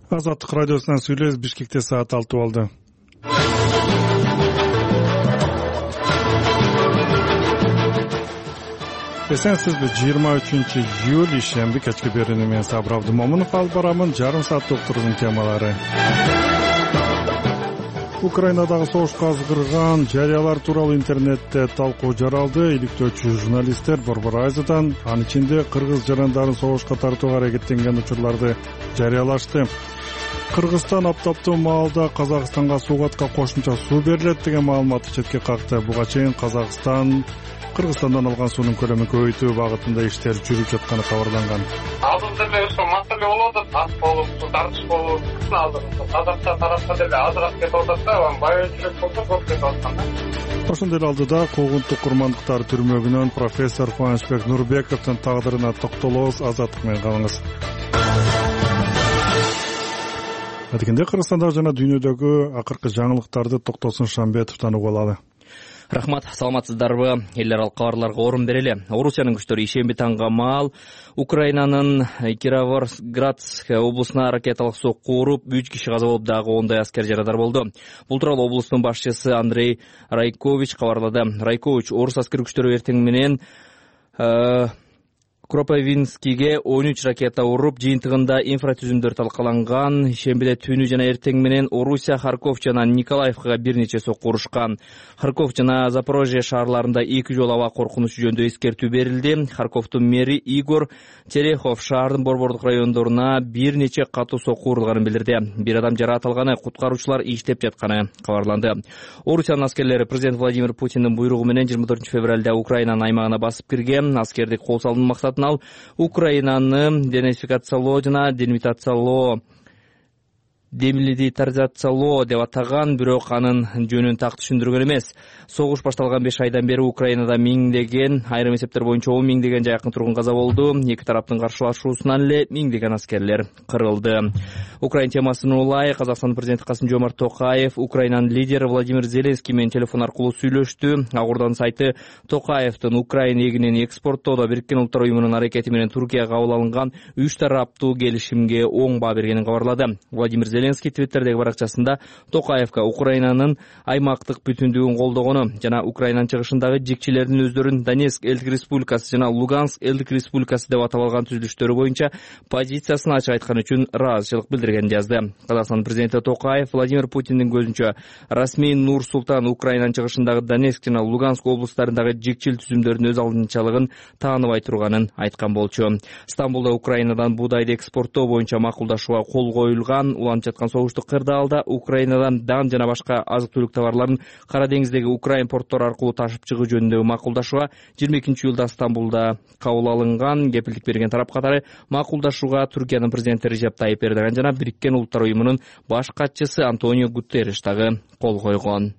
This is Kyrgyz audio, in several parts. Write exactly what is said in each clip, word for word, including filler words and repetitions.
Азаттык радиосунан сүйлөйбүз. Бишкекте саат алты болду. Эсенсизби? жыйырма үчүнчү июль ишемби кечки берүүнү мен Сабыр Абдымомунов алып барамын. Жарым саатта уктуруунун темалары. Украинадагы согушка азгырган жарыялар тууралуу интернетте талкуу жаралды. Иликтөөчү журналисттер Борбор Азиядан, анын ичинде кыргыз жарандарын согушка тартууга аракеттенген учурларды жарыялашты. Кыргызстан аптаптуу маалда Казакстанга суугатка кошумча суу берилет деген маалыматты четке какты. Буга чейин Казакстан Кыргызстандан алган суунун көлөмүн көбөйтүү багытында иштер жүрүп жатканы кабарланган. Алдыда деле ошо маселе болуп атат, ат болуп, суу тартыш болуп, Казакстан тарапка деле азыраак кетип атат да, бая жүрөк болсо көп кетип аткан да. Ошондой эле алдыда Когунтук курмандыктар түрмөгүнөн профессор Кубанычбек Нурбековдун тагдырына токтолобуз. Азаттык менен калыңыз. Адегенде Кыргызстандагы жана дүйнөдөгү акыркы жаңылыктарды Токтосун Шамбетовдон угуп алалы. Рахмат, саламатсыздарбы? Элдер ал кабарларга орун берели. Орусиянын күчтөрү ишемби таңга маал Украинанын Кировоградск облусуна ракеталык сокку уруп, үч киши каза болуп, дагы ондай аскер жарадар болду. Бул тууралуу облустун башчысы Андрей Райкович кабарлады. Райкович орус аскер күчтөрү эртең менен Кропивницкиге он үч ракета уруп, жыйынтыгында инфратүзүмдөр талкаланган. Ишембиде түнү жана эртең менен Орусия, Харьков жана Николаевкага бир нече сокку урушкан. Харьков жана Запорожье шаарларында эки жолу аба коркунучу жөнүндө эскертүү берилди. Харьковдун мэри Игорь Терехов шаардын борбордук райондоруна бир нече катуу сокку урулганын билдирди. Бир адам жараат алганы, куткаруучулар иштеп жатканы кабарланды. Орусиянын аскерлери президент Владимир Путиндин буйругу менен жыйырма төртүнчү февралда Украинанын аймагына басып кирген. Аскердик кол салуунун максаты ал Украинаны денацификациялоо жана делимитациялоо демилитаризациялоо деп атаган, бирок анын жөнүн так түшүндүргөн эмес. Согуш башталган беш айдан бери Украинада миңдеген, айрым эсептер боюнча он миңдеген жакын тургун каза болду. Эки тараптын каршылашуусунан эле миңдеген аскерлер кырылды. Украин темасына улай Казакстан президенти Касым-Жомарт Токаев Украинанын лидери Владимир Зеленский менен телефон аркылуу сүйлөштү. Акордонун сайты Токаевдин Украина эгинин экспорттоодо Бириккен Улуттар уюмунун аракети менен Туркияга кабыл алынган үч тараптуу келишимге оң баа бергенин кабарлады. Владимир Зеленский Твиттердеги баракчасында Токаевка Украинанын аймактык бүтүндүгүн колдогону жана Украинанын чыгышындагы жикчилердин өздөрүн Донецк элдик республикасы жана Луганск элдик республикасы деп атап алган түзүлүштөрү боюнча позициясын ачык айткан үчүн ыраазычылык билдиргенин жазды. Казакстан президенти Токаев Владимир Путиндин көзүнчө расмий Нур-Султан Украинанын чыгышындагы Донецк жана Луганск облустарындагы жикчил түзүмдөрдүн өз алдынчалыгын тааныбай турганын айткан болчу. Стамбулда Украинадан буудайды экспорттоо боюнча макулдашууга кол коюлган. Уланып жаткан согуштук кырдаалда Украинадан дан жана башка азык-түлүк товарларын Кара деңиздеги Украин порттор аркылуу ташып чыгуу жөнүндөгү макулдашууга жыйырма экинчи июлда Стамбулда кабыл алынган. Кепилдик берген тарап катары макулдашууга Түркиянын президенти Режеп Тайип Эрдоган жана Бириккен Улуттар уюмунун баш катчысы Антонио Гутерриш дагы кол койгон.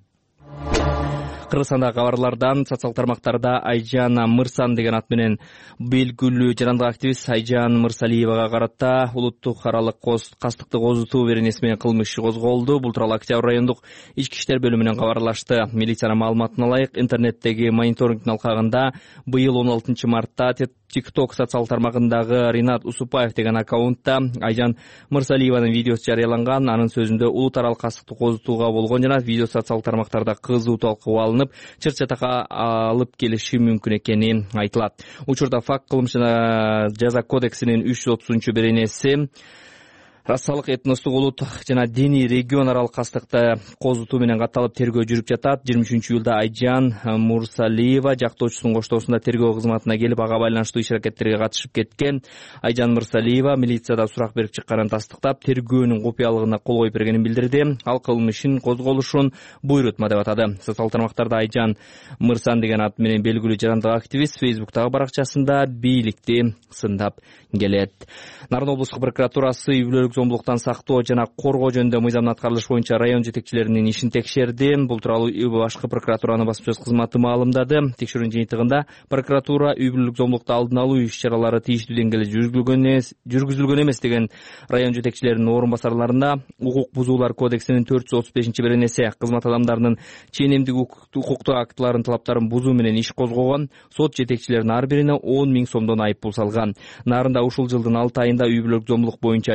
Кыргызстандагы кабарлардан социал тармактарда Айжан Мырсан деген ат менен белгилүү жарандык активист Айжан Мырсалиевага карата улуттук аралык кастыкты козутуу беренеси менен кылмыш иши козголду. Бул тууралуу Октябрь райондук ички иштер бөлүмүнөн кабарлашты. Милициянын маалыматына ылайык, интернеттеги мониторингдин алкагында быйыл он алтынчы мартта TikTok социал тармагындагы Ринат Усупаев деген аккаунтта Айжан Мырсалиеванын видеосу жарыяланган. Анын сөзүндө улут аралык кастыкты козутууга болгон жана видео социал тармактарда кызуу талкууга алынып, чыр-чатакка алып келиши мүмкүн экени айтылат. Учурда факт кылмыш жана жаза кодексинин үч жүз отузунчу беренеси расалык, этностук, улуттук жана диний регион аралык кастыкты козутуу менен катталып тергөө жүрүп жатат. жыйырма үчүнчү июлда Айжан Мырсалиева жактоочусунун коштоосунда тергөө кызматына келип, ага байланыштуу иш-аракеттерге катышып кеткен. Айжан Мырсалиева милицияда сурак берип чыкканын тастыктап, тергөөнүн купуялыгына кол коюп бергенин билдирди. Ал кылмыштын козголушун буйрутма деп атады. Социал тармактарда Айжан Мырсан деген ат менен белгилүү жарандык активист Фейсбуктагы баракчасында бийликти сындап келет. Нарын облустук прокуратурасы үй-бүлөлүк зомбулуктан сактоо жана коргоо жөнүндө мыйзамдын аткарылышы боюнча район жетекчилеринин ишин текшерди. Бул тууралуу башкы прокуратуранын басма сөз кызматы маалымдады. Текшерүүнүн жыйынтыгында прокуратура үй-бүлөлүк зомбулукту алдын алуу иш-чаралары тиештүү деңгээлде жүргүзүлгөн эмес деген район жетекчилеринин орун басарларына укук бузуулар кодексинин төрт жүз отуз бешинчи беренеси кызмат адамдарынын ченемдик укуктук актыларын талаптарын бузуу менен иш козгогон. Сот жетекчилеринин ар бирине он миң сомдон айып пул салган. Нарында ушул жылдын алты айында үй-бүлөлүк зомбулук боюнча жүз отуз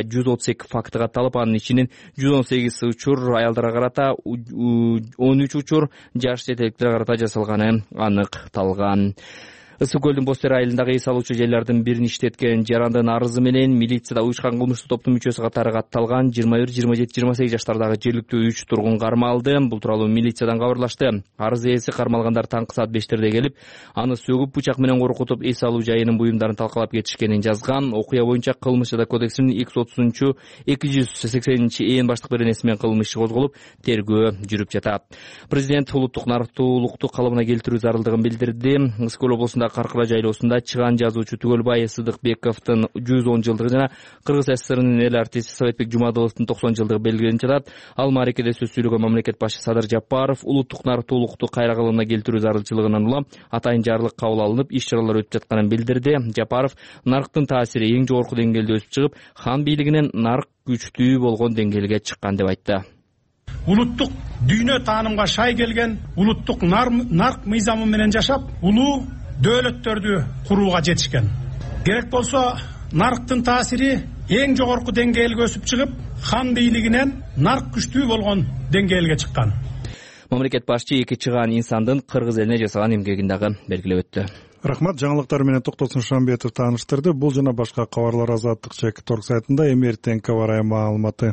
отуз эки факты катталып, анын ичинен жүз он сегиз учур аялдарга карата, он үч учур жаш четеликтерге карата жасалганы аныкталган. Ысык көлдүн Бостер айылындагы эс алуучу жайлардын бирин иштеткен жарандын арызы менен милицияда уюшкан кылмыштуу топтун мүчөсү катары катталган жыйырма бир, жыйырма жети, жыйырма сегиз жаштардагы жергиликтүү үч тургун кармалды. Бул тууралуу милициядан кабарлашты. Арыз ээси кармалгандар таңкы саат бештерде келип, аны сөгүп, бычак менен коркутуп, эс алуу жайынын буюмдарын талкалап кетишкенин жазган. Окуя боюнча Кылмыш жада кодексинин эки жүз отузунчу, эки жүз сексенинчи ээн баштык беренеси менен кылмыш иши козголуп, тергөө жүрүп жатат. Президент улуттук нарктуулукту калыбына келтирүү зарылдыгын билдирди. Ысык көл облусунда Каркыра жайлоосунда чыган жазуучу Түгөлбай Сыдыкбековдун жүз он жылдыгы жана Кыргыз ССРнин эл артисти Советбек Жумадыловдун токсон жылдыгы белгиленип жатат. Ал мааракеде сөз сүйлөгөн мамлекет башчы Садыр Жапаров улуттук нарктуулукту кайра калыбына келтирүү зарылчылыгынан улам атайын жарлык кабыл алынып, иш-чаралар өтүп жатканын билдирди. Жапаров нарктын таасири эң жогорку деңгээлде өсүп чыгып, хан бийлигинен нарк күчтүү болгон деңгээлге чыккан деп айтты. Улуттук дүйнө таанымга шай келген, улуттук нарк мыйзамы менен жашап, улуу дөөлөттөрдү курууга жетишкен. Керек болсо нарктын таасири эң жогорку деңгээлге өсүп чыгып, хан бийлигинен нарк күчтүү болгон деңгээлге чыккан. Мамлекет башчы эки чыган инсандын Кыргыз элине жасаган эмгегин дагы белгилеп өттү. Рахмат, жаңылыктар менен Токтосун Шамбетов тааныштырды. Бул жана башка кабарлар Азаттык чекит орг сайтында эми эртеңки аба маалыматы.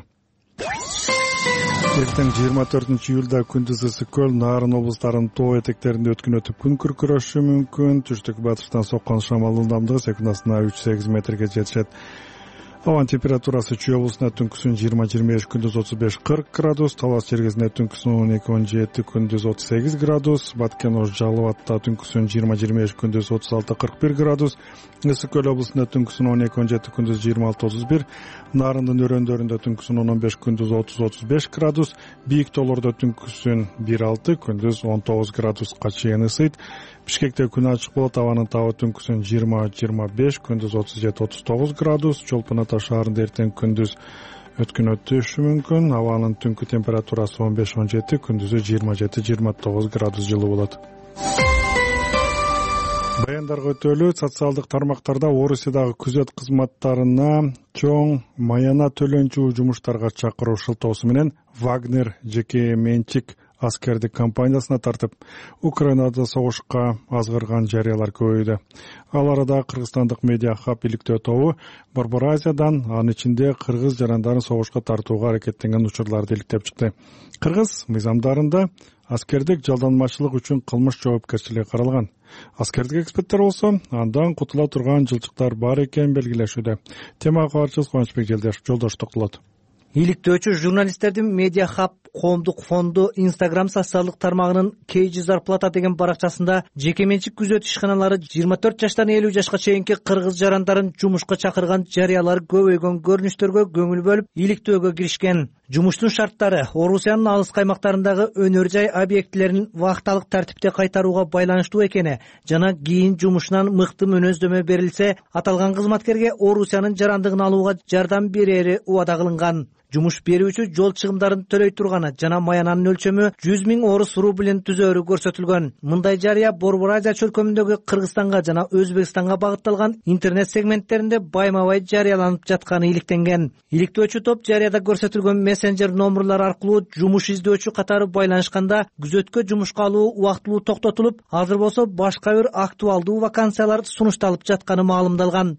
Эртең жыйырма төртүнчү июлда күндүз ысык көл, Нарын облустарынын тоо этектеринде өткөн өтүп күн күркүрөшү мүмкүн. Түштүк батыштан соккон шамал ылдамдыгы секундасына үч сегиз метрге жетишет. Абанын температурасы Чүй облусунда түнкүсүн жыйырма жыйырма беш, күндүз отуз беш кырк градус, Талас Чергезинде түнкүсүн он эки он жети, күндүз отуз сегиз градус, Баткен Ош Жалал Абадта түнкүсүн жыйырма жыйырма беш, күндүз отуз алты кырк бир градус, Ысык көл облусунда түнкүсүн он эки он жети, күндүз жыйырма алты отуз бир, Нарындын өрөөндөрүндө түнкүсүн он он беш, күндүз отуз отуз беш градус, Бийик тоолордо түнкүсүн бир алты, күндүз он тогуз градуска чейин ысыйт. Бишкекте күн ачык болот, абанын табы түнкүсүн жыйырма жыйырма беш, күндүз отуз жети отуз тогуз градус. Чолпон Ата шаарында эртең күндүз өткөн өтүшү мүмкүн. Абанын түнкү температурасы он беш он жети, күндүзү жыйырма жети жыйырма тогуз градус жылуу болот. Баяндарга өтөлү. Социалдык тармактарда Орусиядагы күзөт кызматтарына чоң маяна төлөнчү жумуштарга чакыруу шылтоосу менен Вагнер жеке менчик аскердик компаниясына тартып, Украинада согушка азгырган жарыялар көбөйдү. Ал арада кыргызстандык медиа хаб иликтөө тобу Борбор Азиядан, анын ичинде кыргыз жарандарын согушка тартууга аракеттенген учурларды иликтеп чыкты. Кыргыз мыйзамдарында аскердик жалданмачылык үчүн кылмыш жоопкерчилиги каралган. Аскердик эксперттер болсо андан кутула турган жылчыктар бар экенин белгилешүүдө. Темага кабарчыбыз Кубанычбек Жолдош токтолот. Иликтөөчү журналисттердин Медиа Хаб коомдук фонду Instagram социалдык тармагынын Кейджи Зарплата деген баракчасында жеке менчик күзөт ишканалары жыйырма төрт жаштан элүү жашка чейинки кыргыз жарандарын жумушка чакырган жарыялар көбөйгөн көрүнүштөргө көңүл бөлүп иликтөөгө киришкен. Жумуштун шарттары Орусиянын алыс каймактарындагы өнөр жай объектилерин вакталык тартипте кайтарууга байланыштуу экени жана кийин жумушунан мыкты мүнөздөмө берилсе, аталган кызматкерге Орусиянын жарандыгын алууга жардам берери убада кылынган. Жумуш берүүчү жол чыгымдарын төлөй турганы жана маянанын өлчөмү жүз миң орус рублин түзөөрү көрсөтүлгөн. Мындай жарыя Борбор Азия чөлкөмүндөгү Кыргызстанга жана Өзбекстанга багытталган интернет сегменттеринде байма-бай жарыяланып жатканы иликтенген. Иликтөөчү топ жарыяда көрсөтүлгөн мессенджер номерлар аркылуу жумуш издөөчү катары байланышканда күзөткө жумушка алуу убактылуу токтотулуп, азыр болсо башка бир актуалдуу вакансиялар сунушталып жатканы маалымдалган.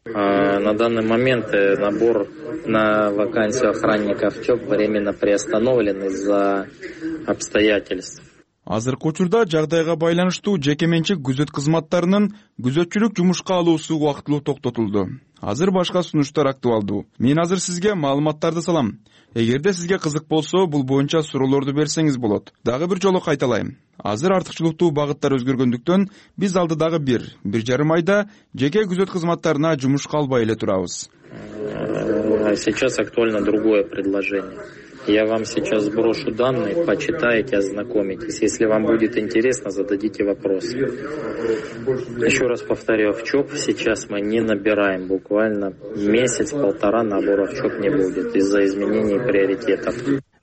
На данный момент набор на вакансию охранника в ЧОП временно приостановлен из-за обстоятельств. Азыркы учурда жагдайга байланыштуу жеке менчик күзөт кызматтарынын күзөтчүлүк жумушка алуусу убактылуу токтотулду. Азыр башка сунуштар актуалдуу. Мен азыр сизге маалыматтарды салам. Эгерде сизге кызык болсо, бул боюнча суроолорду берсеңиз болот. Дагы бир жолу кайталайм. Азыр артыкчылыктуу багыттар өзгөргөндүктөн биз алдыдагы бир, бир жарым айда жеке күзөт кызматтарына жумушка албай эле турабыз. Сейчас актуально другое предложение. Я вам сейчас сброшу данные, почитайте, ознакомитесь. Если вам будет интересно, зададите вопросы. Еще раз повторю, в ЧОП сейчас мы не набираем. Буквально месяц-полтора набора в ЧОП не будет из-за изменений приоритетов.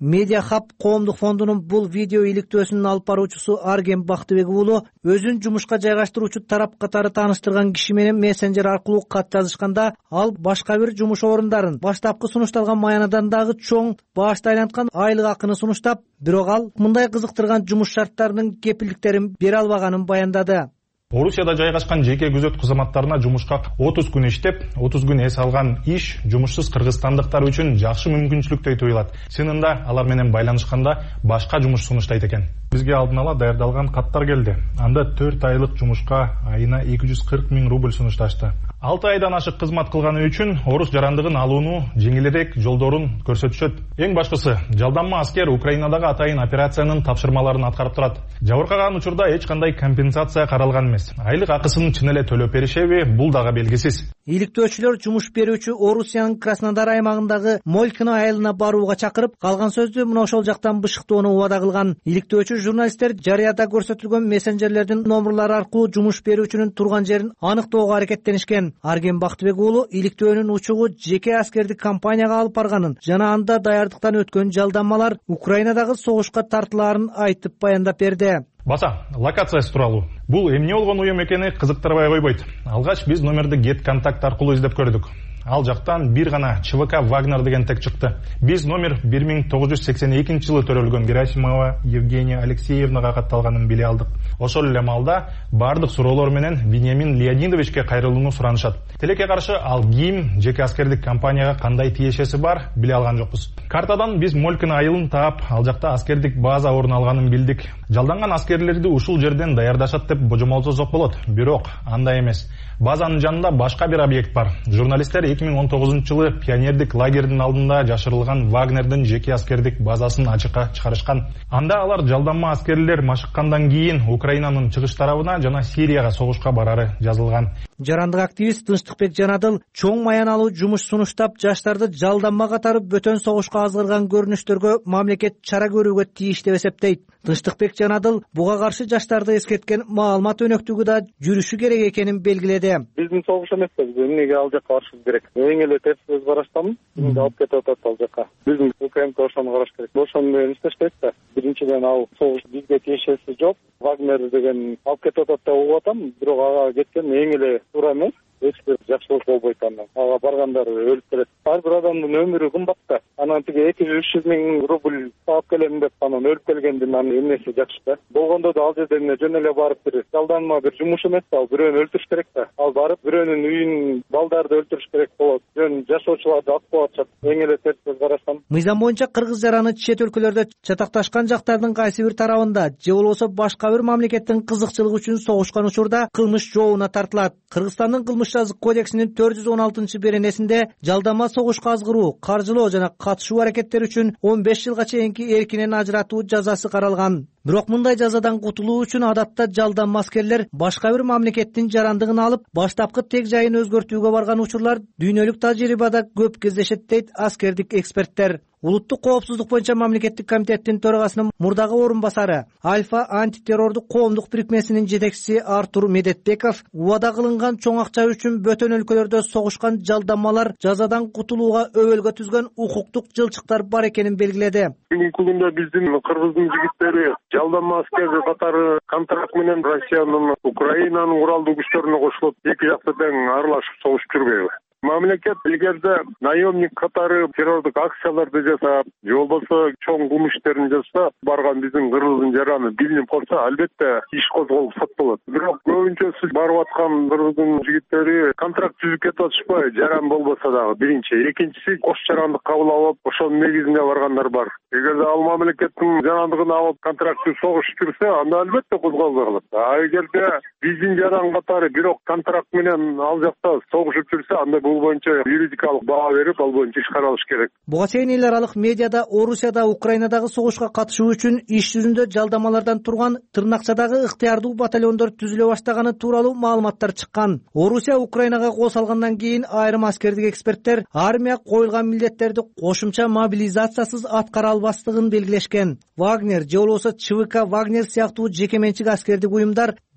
Медиа Хаб коомдук фондунун бул видео иликтөөсүнүн алып баруучусу Арген Бактыбек уулу өзүн жумушка жайгаштыруучу тарап катары тааныштырган киши менен мессенджер аркылуу кат жазышканда ал башка бир жумуш орундарын баштапкы сунушталган маянадан дагы чоң баашты айланткан айлык акыны сунуштап, бирок ал мындай кызыктырган жумуш шарттарынын кепилдиктерин бере албаганын баяндады. Орусияда жайгашкан жеке күзөт кызматтарына жумушка отуз күн иштеп, отуз күн эс алган иш жумушсуз кыргызстандыктар үчүн жакшы мүмкүнчүлүктөй туюлат. Чынында алар менен байланышканда башка жумуш сунуштайт экен. Бизге алдын ала даярдалган каттар келди. Анда төрт айлык жумушка айына эки жүз кырк миң рубль сунушташты. алты айдан ашык кызмат кылганы үчүн орус жарандыгын алууну жеңилирээк жолдорун көрсөтүшөт. Эң башкысы, жалданма аскер Украинадагы атайын операциянын тапшырмаларын аткарып турат. Жабыркаган учурда эч кандай компенсация каралган эмес. Айлык акысын чын эле төлөп беришеби, бул дагы белгисиз. Иликтөөчүлөр жумуш берүүчү Орусиянын Краснодар аймагындагы Молькино айылына барууга чакырып, калган сөздү мына ошол жактан бышыктоону убада кылган. Иликтөөчү журналисттер жарыяда көрсөтүлгөн мессенджерлердин номерлары аркылуу жумуш берүүчүнүн турган жерин аныктоого аракеттенишкен. Арген Бактыбек уулу иликтөөнүн учугу жеке аскердик компанияга алып барганын жана анда даярдыктан өткөн жалданмалар Украинадагы согушка тартылаарын айтып баяндап берди. Баса, локациясы тууралуу. Бул эмне болгон уюм экени кызыктырбай койбойт. Алгач биз номерди Get контакт аркылуу издеп көрдүк. Ал жактан бир гана ЧВК Вагнер деген тег чыкты. Биз номер бир миң тогуз жүз сексен экинчи жылы төрөлгөн Герасимова Евгения Алексеевнага катталганын биле алдык. Ошол эле маалда бардык суроолор менен Вениамин Леонидовичке кайрылууну суранышат. Тилекке каршы ал ким жеке аскердик компанияга кандай тиешеси бар биле алган жокпуз. Картадан биз Молькино айылын таап, ал жакта аскердик база орун алганын билдик. Жалданган аскерлерди ушул жерден даярдашат деп божомолсозок болот. Бирок андай эмес. Базанын жанында башка бир объект бар. Журналисттер эки миң он тогузунчу жылы пионердик лагердин алдында жашырылган Вагнердин жеке аскердик базасын ачыкка чыгарышкан. Анда алар жалданма аскерлер машыккандан кийин Украинанын чыгыш тарабына жана Сирияга согушка барары жазылган. Жарандык активист Тынчтыкбек Жанадыл чоң маяналуу жумуш сунуштап, жаштарды жалданма катары бөтөн согушка азгырган көрүнүштөргө мамлекет чара көрүүгө тийиш деп эсептейт. Тынчтыкбек Жанадыл буга каршы жаштарды эскерткен маалымат өнөктүгү да жүрүшү керек экенин белгиледи. Биздин согуш эмес, биз эмнеге ал жакка барышыбыз керек? Эң эле терс көз караштамын. Бизди алып кетип атат ал жакка. Биздин УКМК ошону караш керек. Ошону менен иштешпейт да. Биринчиден ал согуш бизге тиешеси жок. Вагнер деген алып кетип атат деп угуп атам, бирок ага кеткен эң эле туура эмес. Эч бир жакшылык болбойт андан. Ага баргандар өлүп келет. Ар бир адамдын өмүрү кымбат да. Анан тиги эки жүз үч жүз миң рубль таап келем деп анан өлүп келгендин анын эмнеси жакшы да. Болгондо да ал жерден жөн эле барып бир жалданма бир жумуш эмес да, ал бирөөнү өлтүрүш керек да. Ал барып бирөөнүн үйүн, балдарды өлтүрүш керек болот. Жөн жашоочуларды акып атышат. Эң эле терс көз караштан. Мыйзам боюнча кыргыз жараны чет өлкөлөрдө чатакташкан жактардын кайсы бир тарабында же болбосо башка бир мамлекеттин кызыкчылыгы үчүн согушкан учурда кылмыш жообуна тартылат. Кыргызстандын кылмыш жазык кодексинин төрт жүз он алтынчы беренесинде жалданма согушка азгыруу, каржылоо жана катышуу аракеттери үчүн он беш жылга чейинки эркинен ажыратуу жазасы каралган. Бирок мындай жазадан кутулуу үчүн адатта жалданма аскерлер башка бир мамлекеттин жарандыгын алып, баштапкы тег жайын өзгөртүүгө барган учурлар дүйнөлүк тажрыйбада көп кездешет дейт аскердик эксперттер. Улуттук коопсуздук боюнча мамлекеттик комитеттин төрагасынын мурдагы орун басары Альфа антитеррордук коомдук бирикмесинин жетекчиси Артур Медетбеков убада кылынган чоң акча үчүн бөтөн өлкөлөрдө согушкан жалданмалар жазадан кутулууга өбөлгө түзгөн укуктук жылчыктар бар экенин белгиледи. Бүгүнкү күндө биздин кыргыздын жигиттери жалданма аскер катары контракт менен Россиянын, Украинанын куралдуу күчтөрүнө кошулуп, эки жакта тең аралашып согушуп жүрбөйбү? Мамлекет эгерде наемник катары террордук акцияларды жасап, же болбосо чоң кылмыш иштерин жасап, барган биздин кыргыздын жараны билинип калса, албетте иш козголуп соттолот. Бирок көбүнчө сиз барып аткан кыргыздын жигиттери контракт түзүп кетип атышпайбы? Жаран болбосо дагы биринчи, экинчиси кош жарандык кабыл алып, ошонун негизинде баргандар бар. Эгерде ал мамлекеттин жарандыгын алып контрактты согушуп жүрсө, анда албетте козголбой калат. А эгерде биздин жаран катары бирок контракт менен ал жакта согушуп жүрсө, анда бул боюнча юридикалык баа берип, ал боюнча иш каралыш керек. Буга чейин эл аралык медиада Орусияда Украинадагы согушка катышуу үчүн иш жүзүндө жалданмалардан турган тырнакчадагы ыктыярдуу батальондор түзүлө баштаганы тууралуу маалыматтар чыккан. Орусия Украинага кол салгандан кийин айрым аскердик эксперттер армия коюлган милдеттерди кошумча мобилизациясыз аткара албастыгын белгилешкен. Вагнер же болбосо ЧВК Вагнер сыяктуу жеке менчик аскердик уюмдар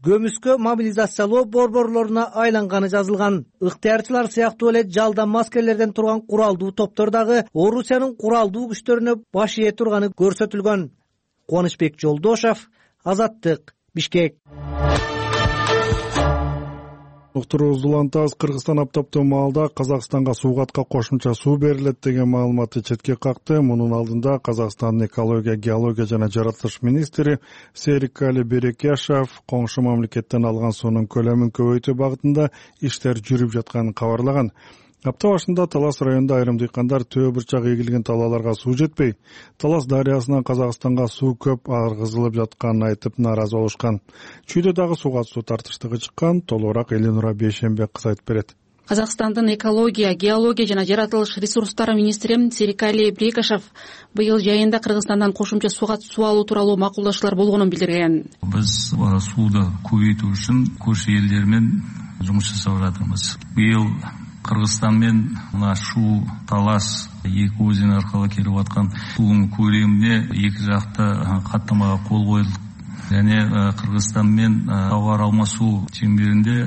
көмүскө мобилизациялоо борборлоруна айланганы жазылган. Ыктыярчылар сыяктуу эле жалдам аскерлерден турган куралдуу топтор дагы Орусиянын куралдуу күчтөрүнө баш ээ турганы көрсөтүлгөн. Кубанычбек Жолдошов, Азаттык, Бишкек. Уктуруубузду улантабыз. Кыргызстан аптаптуу маалда Казакстанга суугатка кошумча суу берилет деген маалыматты четке какты. Мунун алдында Казакстандын экология, геология жана жаратылыш министри Серикали Берекешов коңшу мамлекеттен алган суунун көлөмүн көбөйтүү багытында иштер жүрүп жатканын кабарлаган. Апта башында Талас районунда айрым дыйкандар төө бурчак эгилген талааларга суу жетпей, Талас дарыясынан Казакстанга суу көп аргызылып жатканын айтып нааразы болушкан. Чүйдө дагы сууга суу тартыштыгы чыккан. Толугураак Эленура Бейшенбек кыз айтып берет. Казакстандын экология, геология жана жаратылыш ресурстары министри Серикали Берекешов быйыл жайында Кыргызстандан кошумча сууга суу алуу тууралуу макулдашуулар болгонун билдирген. Биз сууду көбөйтүү үчүн көршү элдер менен жумуш жасап жатырбыз. Быйыл Кыргызстан мен мына Шу, Талас эки өзен аркылуу келип аткан суунун көлөмүнө эки жакты каттамага кол коюлду. Және Кыргызстан мен товар алмасуу чеңберинде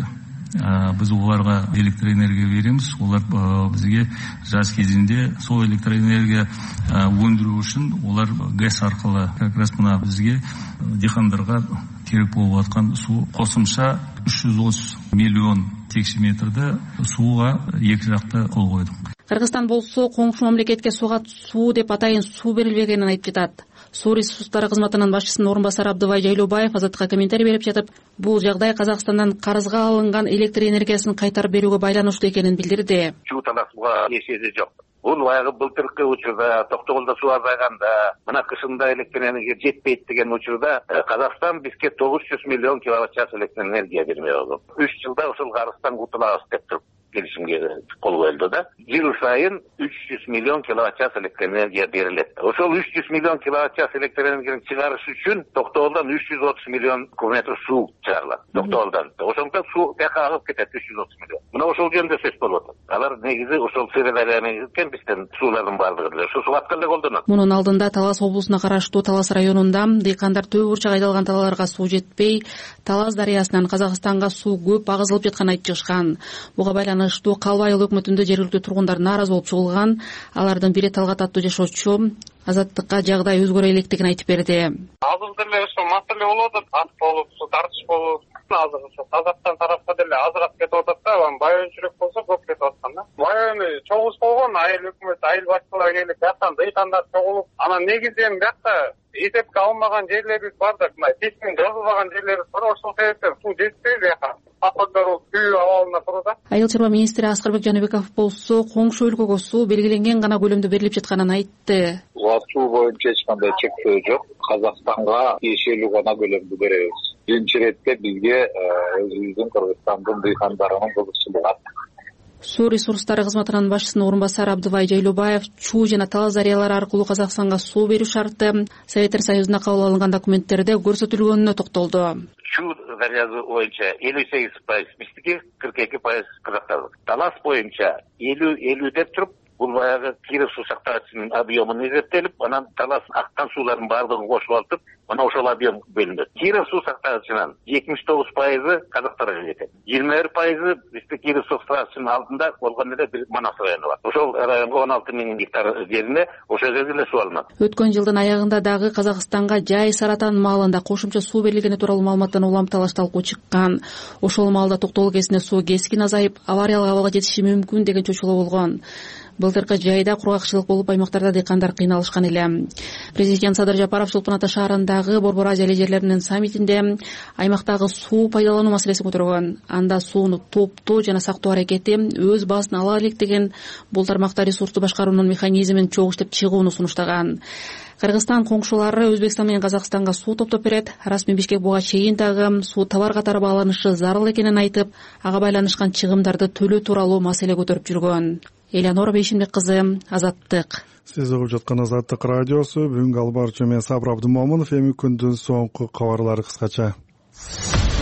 биз уларга электроэнергия беребиз. Улар бизге жаз кезинде сол электроэнергия өндүрүү үчүн улар ГЭС аркылуу как раз мына бизге дыйкандарга керек болуп аткан суу кошумча үч жүз отуз миллион текше метрде сууга эки жакта кол койдук. Кыргызстан болсо коңшу мамлекетке сууга суу деп атайын суу берилбегенин айтып жатат. Суу ресурстары кызматынын башчысынын орун басары Абдыбай Жайлообаев Азаттыкка комментарий берип жатып, бул жагдай Казакстандан карызга алынган электр энергиясын кайтарып берүүгө байланыштуу экенин билдирди. Чуу талашууга эшеси жок. Бул баягы былтыркы учурда Токтогулда суу азайганда, мына кышында электр энергия жетпейт деген учурда Казакстан бизге тогуз жүз миллион киловатт час электр энергия бермей болду. үч жылда ушул карыздан кутулабыз деп туруп келишимге кол коюлду да. Жыл сайын үч жүз миллион киловатт час электр энергия берилет. Ошол үч жүз миллион киловатт час электр энергияны чыгарыш үчүн Токтогулдан үч жүз отуз миллион кубметр суу чыгарылат. Токтогулдан. Ошондо суу бияка агып кетет үч жүз отуз миллион. Мына ошол жөнүндө сөз болуп атат. Алар негизи ошол Сырдарыянын кеткен бизден суулардын баардыгы ошо сууатка эле колдонот. Мунун алдында Талас облусуна караштуу Талас районунда дыйкандар төө бурчак айдалган талааларга суу жетпей, Талас дарыясынан Казакстанга суу көп агызылып жатканын айтып чыгышкан. Буга байланыштуу Калбай айыл өкмөтүндө жергиликтүү тургундар нааразы болуп чыгылган. Алардын бири Талгат аттуу жашоочу Азаттыкка жагдай өзгөрө электигин айтып берди. Азыр деле ошо маселе болуп атат, ат болуп, тартыш болуп, азыр ошо Казакстан тарапка деле азыраак кетип атат да, Байон жүрөк болсо көп кетип аткан да. Байону чогулуш болгон, айыл өкмөт, айыл башчылары келип, жактан дыйкандар чогулуп, анан негизи эми биякта эсепке алынбаган жерлерибиз бар да, мына кесиптин жазылбаган жерлерибиз бар, ошол себептен суу жетпей бияка. Айыл чарба министри Аскарбек Жаныбеков болсо коңшу өлкөгө суу белгиленген гана көлөмдө берилип жатканын айтты. Суу боюнча эч кандай чектөө жок. Казакстанга тиешелүү гана көлөмдө беребиз. Биринчи иретте бизге өзүбүздүн Кыргызстандын дыйкандарынын кызыкчылыгы. Суу ресурстары кызматынын башчысынын орун басары Абдыбай Жайлообаев Чуу жана Талас дарыялары аркылуу Казакстанга суу берүү шарты Советтер Союзунда кабыл алынган документтерде көрсөтүлгөнүнө токтолду. Чуу дарыясы боюнча элүү сегиз пайыз биздики, кырк эки пайыз казактардык. Талас боюнча элүү элүү деп туруп, бул баягы Киров суу сактагычынын объемун эсептелип, анан Талас аккан суулардын баардыгын кошуп алып, мына ошол объем бөлүнөт. Киров суу сактагычынын жетимиш тогуз пайызы казактарга жетет. жыйырма бир пайызы бизде Киров суу сактагычынын алдында болгон эле бир Манас району бар. Ошол районго он алты миң гектар жерине ошол жерде эле суу алынат. Өткөн жылдын аягында дагы Казакстанга Жай Саратан маалында кошумча суу берилгени тууралуу маалыматтан улам талаш талкуу чыккан. Ошол маалда Токтогул кесине суу кескин азайып, авариялык абалга жетиши мүмкүн деген чочулоо болгон. Былтыркы жайда кургакчылык болуп, аймактарда дыйкандар кыйналышкан эле. Президент Садыр Жапаров Чолпон Ата шаарындагы Борбор Азия лидерлеринин саммитинде аймактагы суу пайдалануу маселесин көтөргөн. Анда сууну топтуу жана сактоо аракети өз баасын ала элек деген бул тармакта ресурсту башкаруунун механизмин чогуу иштеп чыгууну сунуштаган. Кыргызстан коңшулары Өзбекстан менен Казакстанга суу топтоп берет. Расмий Бишкек буга чейин дагы суу товар катары бааланышы зарыл экенин айтып, ага байланышкан чыгымдарды төлөө тууралуу маселе көтөрүп жүргөн. Эленора Бейшенбек кызы, Азаттык. Сиз угуп жаткан Азаттык радиосу. Бүгүнкү албар үчүн мен Сабыр Абдымомунов. Эми күндүн соңку кабарлары кыскача.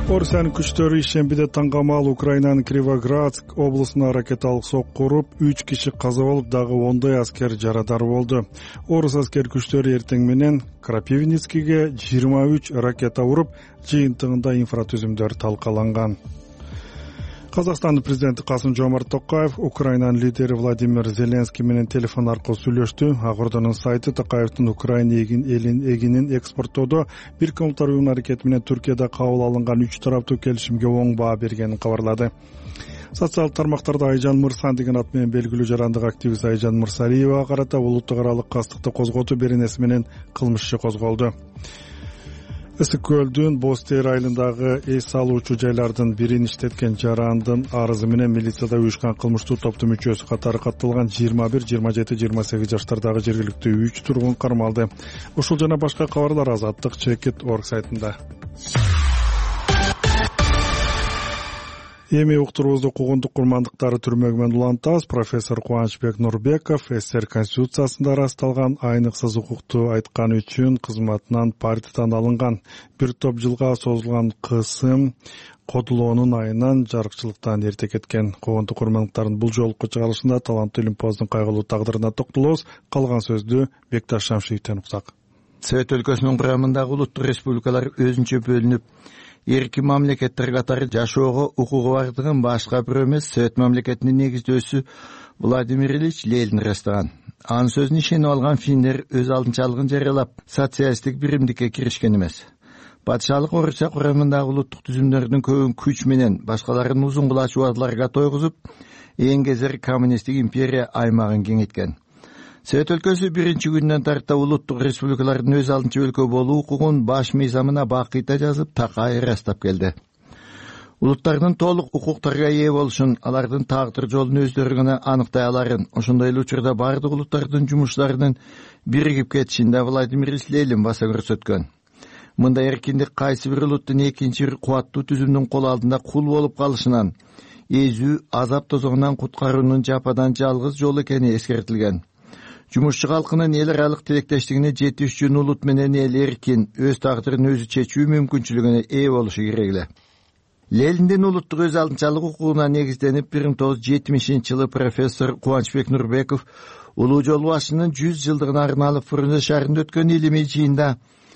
Орусиянын күчтөрү ишембиде таңгамал Украинанын Кривоградск облусуна ракеталык сокку уруп, үч киши каза болуп, дагы ондой аскер жарадар болду. Орус аскер күчтөрү эртең менен Крапивницкиге жыйырма үч ракета уруп, жыйынтыгында инфратүзүмдөр талкаланган. Казакстандын президенти Касым-Жомарт Токаев Украинанын лидери Владимир Зеленский менен телефон аркылуу сүйлөштү. Акордонун сайты Токаевдин Украина эгинин экспорттоодо Бириккен Улуттар уюмунун аракети менен Түркияда кабыл алынган үч тараптуу келишимге оң баа бергенин кабарлады. Социалдык тармактарда Айжан Мырсан деген ат менен белгилүү жарандык активист Айжан Мырсалиевага карата улуттук аралык кастыкты козготуу беренеси менен кылмыш иши козголду. Ысык көлдүн Бостер айылындагы эс алуучу жайлардын бирин иштеткен жарандын арызы менен милицияда уюшкан кылмыштуу топтун мүчөсү катары катталган жыйырма бир, жыйырма жети, жыйырма сегиз жаштардагы жергиликтүү үч тургун кармалды. Ушул жана башка кабарлар Азаттык чекит орг сайтында. Эми уктуруубузду Куугундук курмандыктары түрмөгү менен улантабыз. Профессор Кубанычбек Нурбеков СССР Конституциясында ырасталган айныксыз укукту айтканы үчүн кызматынан партиядан алынган. Бир топ жылга созулган кысым кодулоонун айынан жарыкчылыктан эрте кеткен. Куугундук курмандыктардын бул жолку чыгарылышында таланттуу илимпоздун кайгылуу тагдырына токтолобуз. Калган сөздү Бекташ Шамшиевден уксак. Совет өлкөсүнүн курамындагы улуттук республикалар өзүнчө бөлүнүп, эрки мамлекеттер катары жашоого укугу бардыгын башка бирөө эмес Совет мамлекетинин негиздөөсү Владимир Ильич Ленин ырастаган. Анын сөзүнө ишенип алган финндер өз алдынчалыгын жарыялап, социалисттик биримдикке киришкен эмес. Патшалык Орусия курамындагы улуттук түзүмдөрдүн көбүн күч менен башкаларын узун кулач убадаларга тойгузуп, эң кезер коммунисттик империя аймагын кеңейткен. Совет өлкөсү биринчи күндөн тарта улуттук республикалардын өз алдынча өлкө болуу укугун баш мыйзамына бакыйта жазып, такай ырастап келди. Улуттардын толук укуктарга ээ болушун, алардын тагдыр жолун өздөрү гана аныктай аларын, ошондой эле учурда бардык улуттардын жумуштарынын биригип кетишинде Владимир Ильич Ленин баса көрсөткөн. Мындай эркиндик кайсы бир улуттун экинчи бир кубаттуу түзүмдүн кол алдында кул болуп калышынан, эзүү, азап тозоңунан куткаруунун жападан жалгыз жолу экени эскертилген. Жумушчу калкынын эл аралык тилектештигине жетиш үчүн улут менен эл эркин, өз тагдырын өзү чечүү мүмкүнчүлүгүнө ээ болушу керек эле. Лениндин улуттук өз алдынчалык укугуна негизденип, бир миң тогуз жүз жетимишинчи жылы профессор Кубанычбек Нурбеков Улуу жол башчынын жүз жылдыгына арналып Фрунзе шаарында өткөн илимий жыйында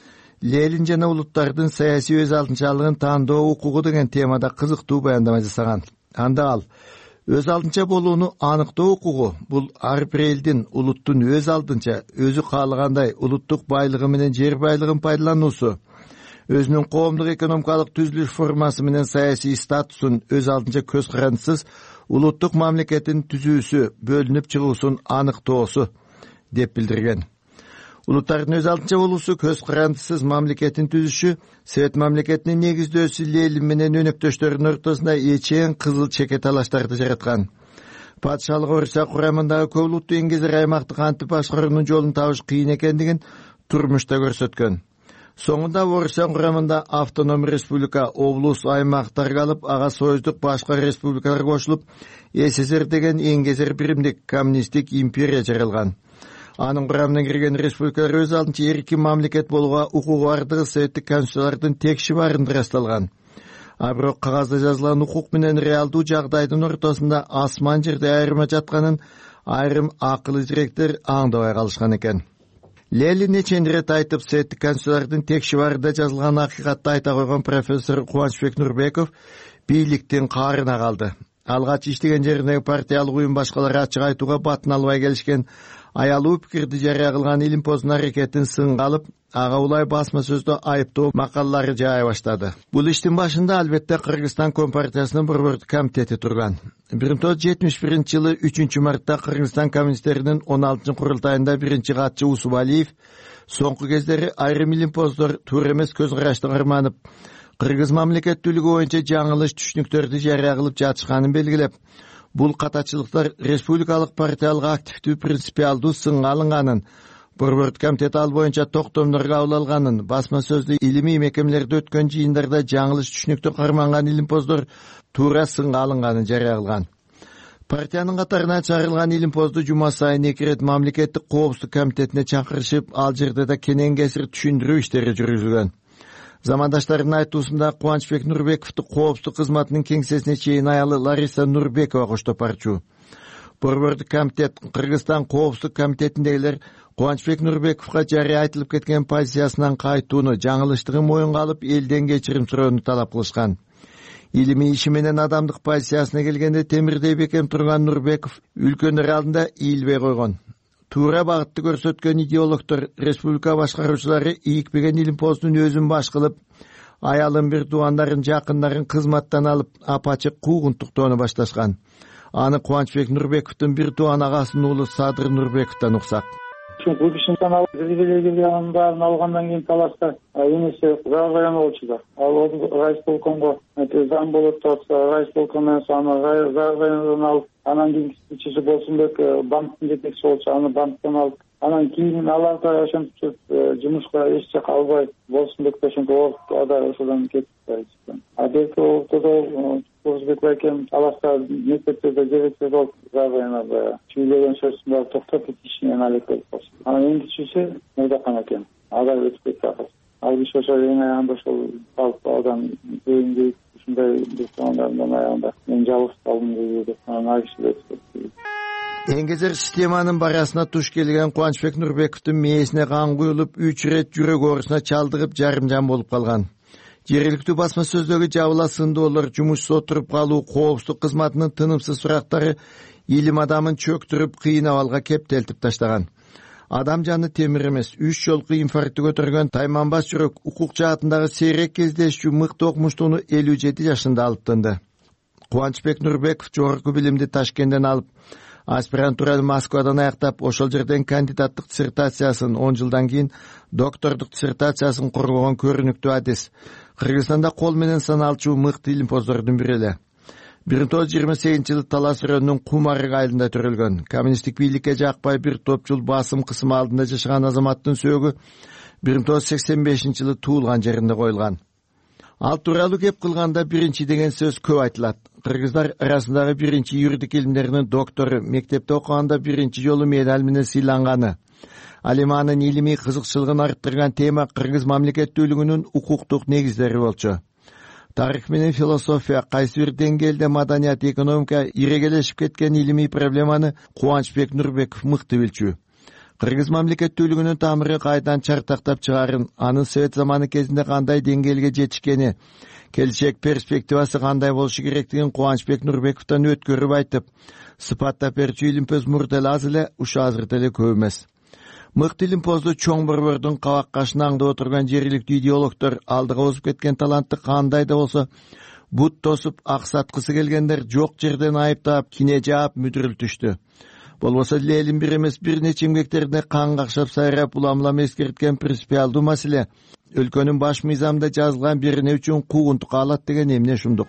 Ленин жана улуттардын саясий өз алдынчалыгын таандоо укугу деген темада кызыктуу баяндама жасаган. Анда ал өз алдынча болууну аныктоо укугу бул ар бир элдин улуттун өз алдынча өзү каалагандай улуттук байлыгы менен жер байлыгын пайдалануусу, өзүнүн коомдук экономикалык түзүлүш формасы менен саясий статусун өз алдынча көз карандысыз улуттук мамлекеттин түзүүсү, бөлүнүп чыгуусун аныктоосу деп билдирген. Улуттардын өз алдынча болуусу, көз карандысыз мамлекеттин түзүшү Совет мамлекетинин негиздөөсү Ленин менен өнөктөштөрүнүн ортосунда эчең кызыл чеке талаштарды жараткан. Патшалык Орусия курамындагы көп улуттуу эңгезер аймакты кантип башкаруунун жолун табыш кыйын экендигин турмушта көрсөткөн. Соңунда Орусия курамында автоном республика, облус, аймак таркалып, ага союздук башка республикалар кошулуп, СССР деген эңгезер биримдик коммунисттик империя жаралган. Анын курамына кирген республикалар өз алдынча эркин мамлекет болууга укугу бардыгы советтик конституциялардын текши барында ырасталган. А бирок кагазда жазылган укук менен реалдуу жагдайдын ортосунда асман жерде айырма жатканын айрым акыл изиректер аңдабай калышкан экен. Ленин нечен ирет айтып, советтик конституциялардын текши барында жазылган акыйкатты айта койгон профессор Кубанычбек Нурбеков бийликтин каарына калды. Алгач иштеген жериндеги партиялык уюм башкалары ачык айтууга батын албай келишкен. Аялуу пикирди жарыя кылган илимпоздун аракетин сынга алып, ага улай басма сөздө айыптоо макалалары жаая баштады. Бул иштин башында албетте Кыргызстан Компартиясынын борбордук комитети турган. бир миң тогуз жүз жетимиш биринчи жылы үчүнчү мартта Кыргызстан коммунисттеринин он алтынчы курултайында биринчи катчы Усубалиев соңку кездери айрым илимпоздор туура эмес көз карашты карманып, кыргыз мамлекеттүүлүгү боюнча жаңылыш түшүнүктөрдү жарыя кылып жатышканын белгилеп, бул катачылыктар республикалык партиялык активдүү принципиалдуу сынга алынганын, борбордук комитет ал боюнча токтомдор кабыл алганын, басма сөздү илимий мекемелерде өткөн жыйындарда жаңылыш түшүнүктү карманган илимпоздор туура сынга алынганын жарыя кылган. Партиянын катарына чыгарылган илимпозду жума сайын эки ирет мамлекеттик коопсуздук комитетине чакырышып, ал жерде да кенен кесир түшүндүрүү иштери жүргүзүлгөн. Замандаштарынын айтуусунда Кубанычбек Нурбековду коопсуздук кызматынын кеңсесине чейин аялы Лариса Нурбекова коштоп барчу. Борбордук комитет Кыргызстан коопсуздук комитетиндегилер Кубанычбек Нурбековго жарыя айтылып кеткен позициясынан кайтууну, жаңылыштыгын моюнга алып, элден кечирим суроону талап кылышкан. Илимий иши менен адамдык позициясына келгенде темирдей бекем турган Нурбеков үлкөндөр алдында ийилбей койгон. Туура багытты көрсөткөн идеологдор, республика башкаруучулары ийикпеген Илимпоздун өзүн баш кылып, аялын, бир туугандарын, жакындарын кызматтан алып, апачык куугунтуктоону башташкан. Аны Кубанычбек Нурбековдун бир тууган агасынын уулу Садыр Нурбековдон уксак. Чүнкү кишинен алып, киргизилгенин баарын алгандан кийин талашта энеси Зарбаян болчу да. Ал райисполкомго зам болуп турса, райисполком менен аны Зарбаяндан алып, анан кийинкisi Болсунбек банктын жетекчиси болчу, аны банктан алып, анан кийин алар да ошентип жумушка эч жака албай, Болсунбек ошентип ада ошодон кетти. А берки ортодо Болсунбек байкем талашта мектептерде директор болуп, Зарбаянда чүйлөгөн сөзүн токтоп кетишинен алек болуп калды. Анан эң кичүүсү Мырдакан экен. Ада өтүп кетти. Ал киши ошол эң аягында ошол калып, адам көйүндө ушундай дустандардан аягында мен жалгыз калдым деп, анан ал киши өтүп кетти. Эңгезер системанын барасына туш келген Кубанычбек Нурбековдун мээсине кан куюлуп, үч ирет жүрөк оорусуна чалдыгып, жарымжан болуп калган. Жергиликтүү басма сөздөгү жабыла сындоолор, жумушсуз отуруп калуу, коопсуздук кызматынын тынымсыз сурактары илим адамын чөктүрүп, кыйын абалга кептелтип таштаган. Адам жаны темир эмес. Үч жолку инфарктты көтөргөн тайманбас жүрөк укук жаатындагы сейрек кездешчү мыкты окумуштууну элүү жети жашында алып тынды. Кубанычбек Нурбеков жогорку билимди Ташкенттен алып, аспирантураны Москвадан аяктап, ошол жерден кандидаттык диссертациясын, он жылдан кийин доктордук диссертациясын коргогон көрүнүктүү адис. Кыргызстанда кол менен саналчу мыкты илимпоздордун бири эле. бир миң тогуз жүз жыйырма сегизинчи жылы Талас районунун Кум арык айылында төрөлгөн. Коммунисттик бийликке жакпай бир топ жыл басым кысым алдында жашаган азаматтын сөөгү бир миң тогуз жүз сексен бешинчи жылы туулган жеринде коюлган. Ал тууралуу кеп кылганда биринчи деген сөз көп айтылат. Кыргыздар арасындагы биринчи юридик илимдеринин доктору, мектепте окуганда биринчи жолу медаль менен сыйланганы. Ал эми анын илимий кызыкчылыгын арттырган тема кыргыз мамлекеттүүлүгүнүн укуктук негиздери болчу. Тарих менен философия, кайсы бир деңгээлде маданият, экономика ирегелешип кеткен илимий проблеманы Кубанычбек Нурбеков мыкты билчү. Кыргыз мамлекеттүүлүгүнүн тамыры кайдан чартактап чыгарын, анын совет заманы кезинде кандай деңгээлге жетишкени, келечек перспективасы кандай болушу керектигин Кубанычбек Нурбековдон өткөрүп айтып, сыпаттап берчү илимпөз мурда аз эле, ушу азыр деле көп эмес. Мыкты илимпозду чоң борбордун кабак кашына аңдып отурган жергиликтүү идеологдор, алдыга озуп кеткен талантты кандай да болсо бут тосуп аксаткысы келгендер жок жерден айыптап, кине жаап мүдүрүлтүштү. Болбосо деле элин бир эмес бир нече эмгектерине кан какшап сайрап улам-улам эскерткен принципиалдуу маселе өлкөнүн баш мыйзамында жазылган бирине үчүн куугунтукка алат деген эмне ушундук.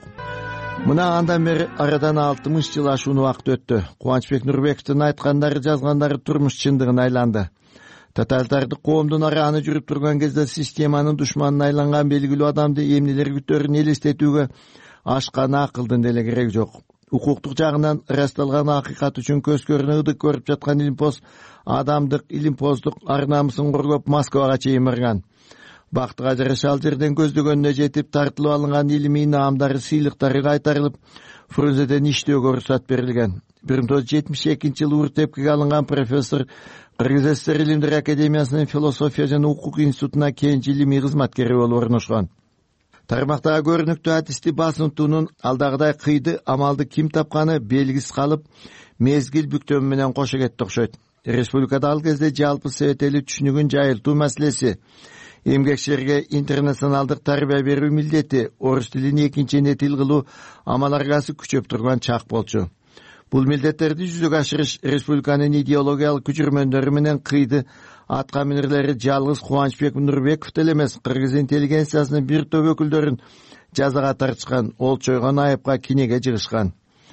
Мына андан бери арадан алтымыш жыл ашуун убакыт өттү. Кубанычбек Нурбековдун айткандары, жазгандары турмуш чындыгына айланды. Тоталитардык коомдун арааны жүрүп турган кезде системанын душманына айланган белгилүү адамды эмнелер күтөрүн элестетүүгө ашкан акылдын деле кереги жок. Укуктук жагынан ырасталган акыйкат үчүн көз көрүнө ыдык көрүп жаткан илимпоз адамдык, илимпоздук ар намысын коргоп Москвага чейин барган. Бактыга жараша ал жерден көздөгөнүнө жетип, тартылып алынган илимий наамдары, сыйлыктары кайтарылып, Фрунзеден иштөөгө уруксат берилген. бир миң тогуз жүз жетимиш экинчи жылы Уртепкеге алынган профессор Кыргыз ССР Илимдер академиясынын философия жана укук институтуна кийинчи илимий кызматкери болуп орношкон. Тармактагы көрүнүктүү адисти басынтуунун алдагыдай кыйды амалды ким тапканы белгисиз калып, мезгил бүктөмү менен кошо кетти окшойт. Республикада ал кезде жалпы совет эли түшүнүгүн жайылтуу маселеси, эмгекчилерге интернационалдык тарбия берүү милдети, орус тилин экинчи эне тил кылуу амаларгасы күчөп турган чак болчу. Бул милдеттерди жүзөгө ашырыш республиканын идеологиялык күчүрмөндөрү менен кыйды атка минерлери жалгыз Кубанычбек Нурбеков деле эмес, кыргыз интеллигенциясынын бир топ өкүлдөрүн жазага тартышкан, олчойгон айыпка кинеге жыгышкан.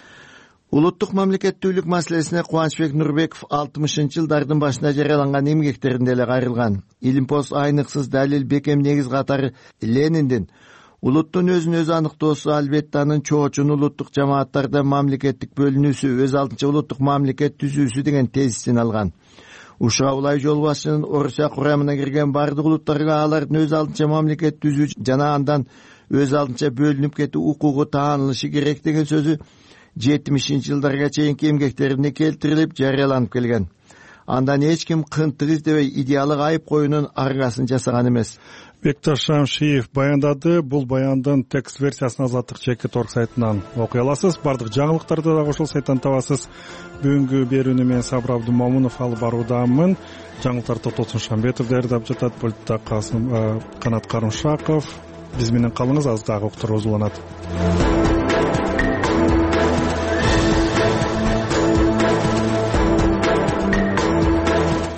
Улуттук мамлекеттүүлүк маселесине Кубанычбек Нурбеков алтымышынчы жылдардын башында жарыяланган эмгектеринде эле кайрылган. Илимпоз айныксыз далил, бекем негиз катары Лениндин улуттун өзүн өзү аныктоосу, албетте анын чоочун улуттук жамааттарда мамлекеттик бөлүнүүсү, өз алдынча улуттук мамлекет түзүүсү деген тезисин алган. ушуга улай жол башчынын Орусия курамына кирген бардык улуттарга алардын өз алдынча мамлекет түзүү жана андан өз алдынча бөлүнүп кетүү укугу таанылышы керек деген сөзү жетимишинчи жылдарга чейинки эмгектерине келтирилип жарыяланып келген. Андан эч ким кынтык издебей идеалык айып коюунун аргасын жасаган эмес. Бекташ Шамшиев баяндады. Бул баяндын текст версиясын Азаттык чекит орг сайтынан окуй аласыз. Бардык жаңылыктарды да ошол сайттан табасыз. Бүгүнкү берүүнү мен Сабыр Абдумомунов алып баруудамын. Жаңылыктарды Токтосун Шамбетов даярдап жатат. Пультта Канат Карымшаков. Биз менен калыңыз, аз дагы уктуруубуз уланат.